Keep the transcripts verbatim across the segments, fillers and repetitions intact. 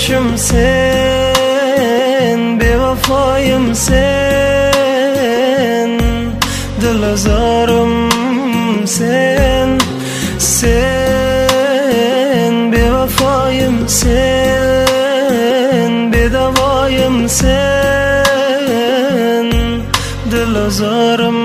yoshim sen, bevafoyim sen, dilozorim sen, sen bevafoyim sen, bedavoyim sen, dilozorim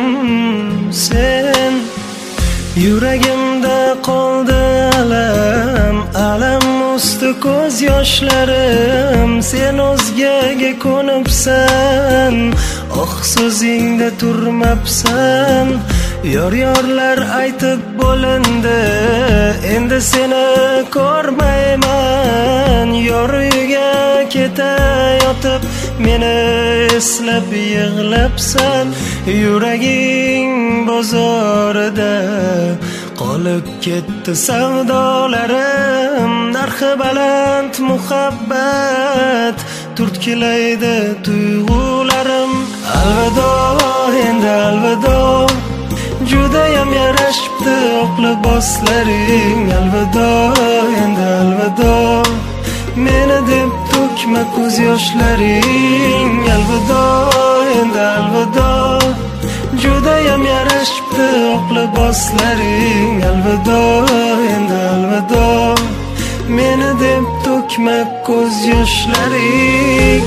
sen. Yuragimda qoldi alam, alam usti ko'z yoshlarim. Sen o'zgaga ko'nibsan, oh so'zingda turmabsan. Yor-yorlar aytib bo'lindi, endi seni ko'rmayman. Yor uyiga ketayotib meni eslab yig'labsan. Yuraging bozorida qolib ketdi savdolarim. Narxi baland muhabbat turtkilaydi tuyg'ularim. Alvido, endi alvido, judayam yarashibdi oq liboslaring. Alvido, endi alvido, meni deb to'kma ko'z yoshlaring. Alvido, endi alvido, judayam yarashibdi oq liboslaring. Alvido, endi alvido, meni deb to'kma ko'z yoshlaring.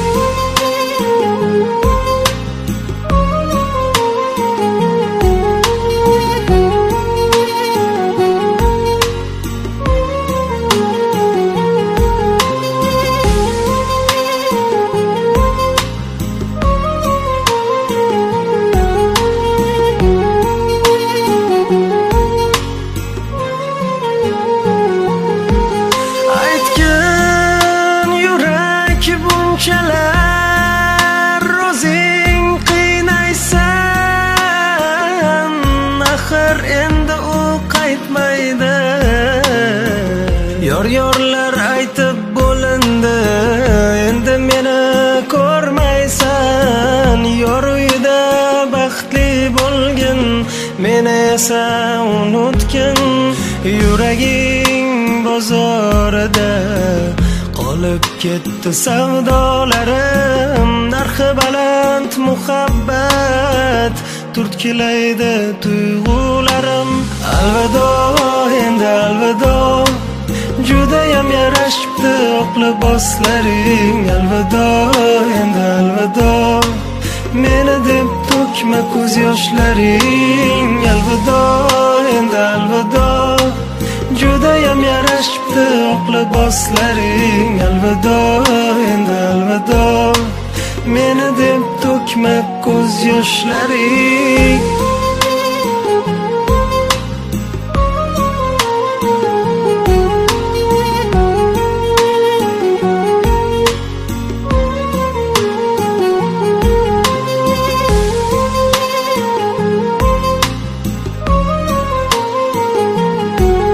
O'zing qiynaysan, axir endi u qaytmaydi. Yor-yorlar aytib bo'lindi, endi meni ko'rmaysan. Yor uyida baxtli bo'lgin, meni esa unutgin. Yuraging bozorida qolib ketdi savdolarim. Narxi baland muhabbat turtkilaydi tuyg'ularim. Alvido, endi alvido, judayam yarashibdi oq liboslaring. Alvido, endi alvido, meni deb to'kma ko'z yoshlaring. Alvido, endi alvido, judayam yarashibdi oq liboslaring. Alvido, endi alvido, meni deb to'kma ko'z yoshlaring.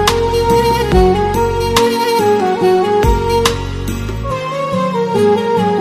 you.